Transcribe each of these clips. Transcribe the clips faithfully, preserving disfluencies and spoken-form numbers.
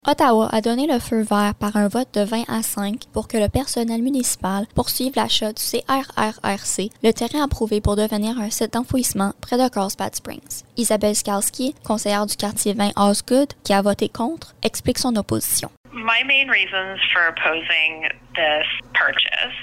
Ottawa a donné le feu vert par un vote de vingt à cinq pour que le personnel municipal poursuive l'achat du C R R R C, le terrain approuvé pour devenir un site d'enfouissement près de Carlsbad Springs. Isabelle Skalski, conseillère du quartier vingt Osgood, qui a voté contre, explique son opposition. My main reasons for opposing this purchase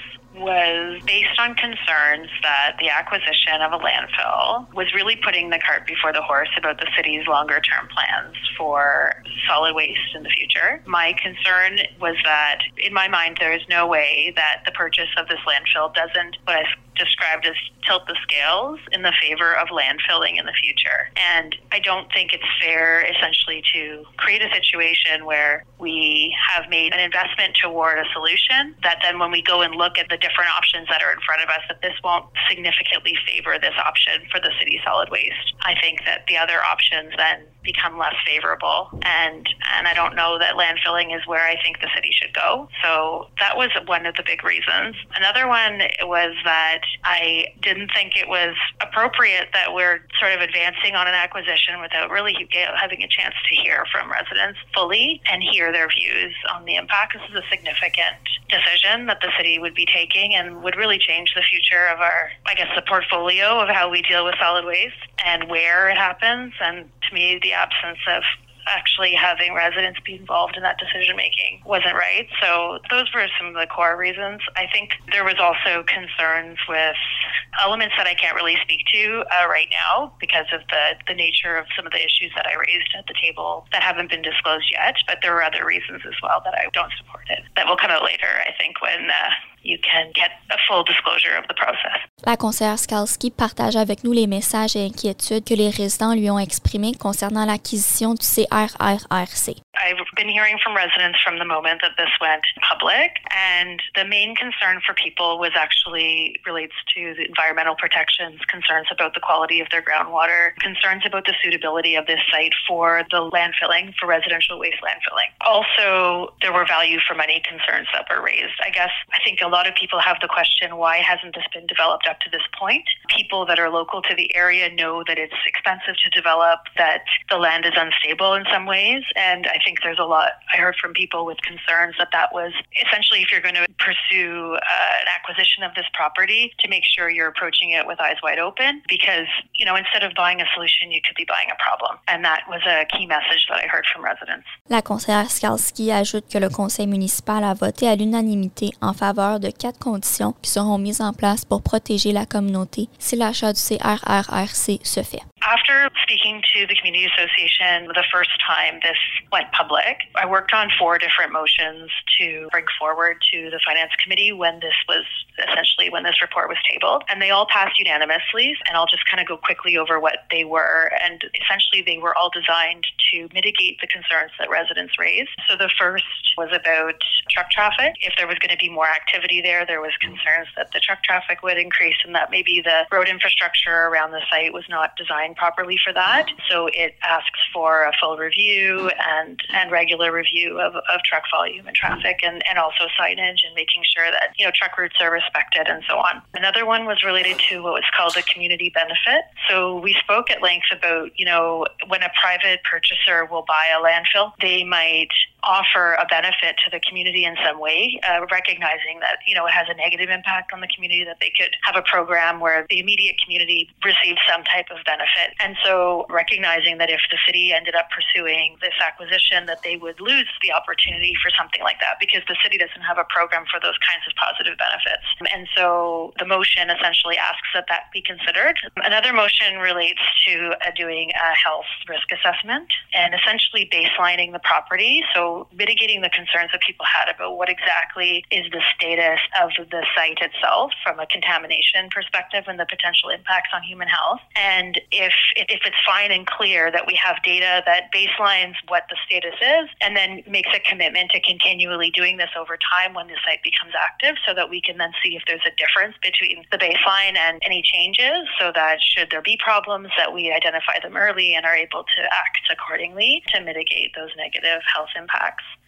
was based on concerns that the acquisition of a landfill was really putting the cart before the horse about the city's longer-term plans for solid waste in the future. My concern was that, in my mind, there is no way that the purchase of this landfill doesn't, what I described as tilt the scales in the favor of landfilling in the future. And I don't think it's fair, essentially, to create a situation where we have made an investment toward a solution that then when we go and look at the different options that are in front of us, that this won't significantly favor this option for the city solid waste. I think that the other options then become less favorable. And and I don't know that landfilling is where I think the city should go. So that was one of the big reasons. Another one was that I didn't think it was appropriate that we're sort of advancing on an acquisition without really having a chance to hear from residents fully and hear their views on the impact. This is a significant decision that the city would be taking and would really change the future of our, I guess, the portfolio of how we deal with solid waste and where it happens. And to me, the absence of actually having residents be involved in that decision making wasn't right. So those were some of the core reasons. I think there was also concerns with elements that I can't really speak to uh, right now because of the, the nature of some of the issues that I raised at the table that haven't been disclosed yet. But there were other reasons as well that I don't support it. That will come out later, I think, when uh, you can get a full disclosure of the process. La conseillère Skalski partage avec nous les messages et inquiétudes que les résidents lui ont exprimés concernant l'acquisition du C R R R C. I've been hearing from residents from the moment that this went public, and the main concern for people was actually relates to the environmental protections, concerns about the quality of their groundwater, concerns about the suitability of this site for the landfilling, for residential waste landfilling. Also, there were value for money concerns that were raised. I guess I think a lot of people have the question, why hasn't this been developed up to this point? People that are local to the area know that it's expensive to develop, that the land is unstable in some ways, and I think I think there's a lot I heard from people with concerns that that was essentially, if you're going to pursue uh, an acquisition of this property, to make sure you're approaching it with eyes wide open, because, you know, instead of buying a solution, you could be buying a problem. And that was a key message that I heard from residents. La conseillère Skalski ajoute que le conseil municipal a voté à l'unanimité en faveur de quatre conditions qui seront mises en place pour protéger la communauté si l'achat du C R R R C se fait. After speaking to the Community Association the first time this went public, I worked on four different motions to bring forward to the Finance Committee when this was essentially when this report was tabled. And they all passed unanimously. And I'll just kind of go quickly over what they were. And essentially, they were all designed to mitigate the concerns that residents raised. So the first was about truck traffic. If there was going to be more activity there, there was concerns that the truck traffic would increase and that maybe the road infrastructure around the site was not designed properly for that. So it asks for a full review and, and regular review of, of truck volume and traffic, and, and also signage and making sure that, you know, truck routes are respected and so on. Another one was related to what was called a community benefit. So we spoke at length about, you know, when a private purchaser will buy a landfill, they might offer a benefit to the community in some way, uh, recognizing that, you know, it has a negative impact on the community, that they could have a program where the immediate community receives some type of benefit. And so recognizing that if the city ended up pursuing this acquisition, that they would lose the opportunity for something like that because the city doesn't have a program for those kinds of positive benefits. And so the motion essentially asks that that be considered. Another motion relates to uh, doing a health risk assessment and essentially baselining the property. So mitigating the concerns that people had about what exactly is the status of the site itself from a contamination perspective and the potential impacts on human health. And if if it's fine and clear that we have data that baselines what the status is and then makes a commitment to continually doing this over time when the site becomes active, so that we can then see if there's a difference between the baseline and any changes, so that should there be problems, that we identify them early and are able to act accordingly to mitigate those negative health impacts.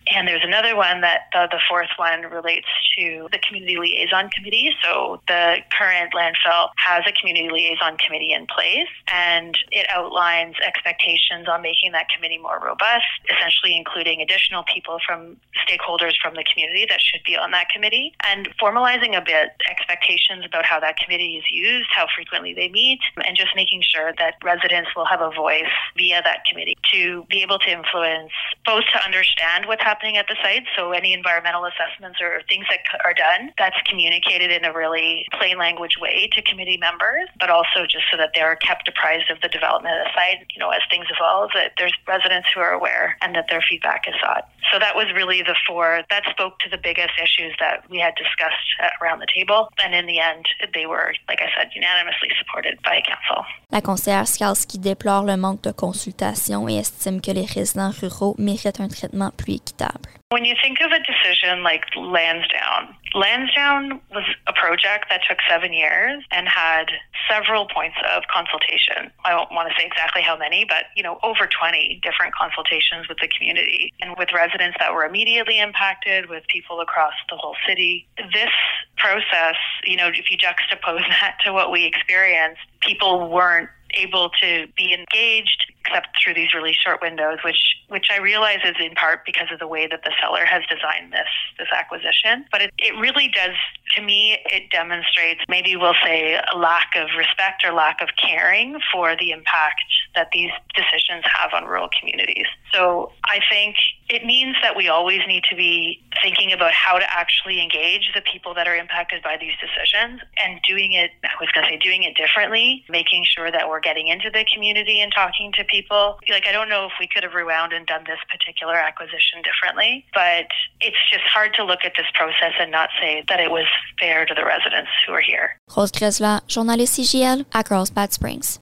And there's another one that the, the fourth one relates to the Community Liaison Committee. So the current landfill has a Community Liaison Committee in place, and it outlines expectations on making that committee more robust, essentially including additional people from stakeholders from the community that should be on that committee, and formalizing a bit expectations about how that committee is used, how frequently they meet, and just making sure that residents will have a voice via that committee to be able to influence, both to understand what's happening at the site, so any environmental assessments or things that are done, that's communicated in a really plain language way to committee members, but also just so that they're kept apprised of the development of the site, you know, as things evolve, that there's residents who are aware and that their feedback is sought. So that was really the four that spoke to the biggest issues that we had discussed around the table. And in the end, they were, like I said, unanimously supported by council. La conseillère Skalski déplore le manque de consultation et estime que les résidents ruraux méritent un traitement plus équitable. When you think of a decision like Lansdowne, Lansdowne was a project that took seven years and had several points of consultation. I don't want to say exactly how many, but, you know, over twenty different consultations with the community and with residents that were immediately impacted, with people across the whole city. This process, you know, if you juxtapose that to what we experienced, people weren't able to be engaged except through these really short windows, which which I realize is in part because of the way that the seller has designed this this acquisition. But it, it really does, to me, it demonstrates, maybe we'll say, a lack of respect or lack of caring for the impact that these decisions have on rural communities. So I think it means that we always need to be thinking about how to actually engage the people that are impacted by these decisions, and doing it, I was going to say, doing it differently, making sure that we're getting into the community and talking to people. Like, I don't know if we could have rewound and done this particular acquisition differently, but it's just hard to look at this process and not say that it was fair to the residents who are here. Rose Grezla, journaliste C J L à Carlsbad Springs.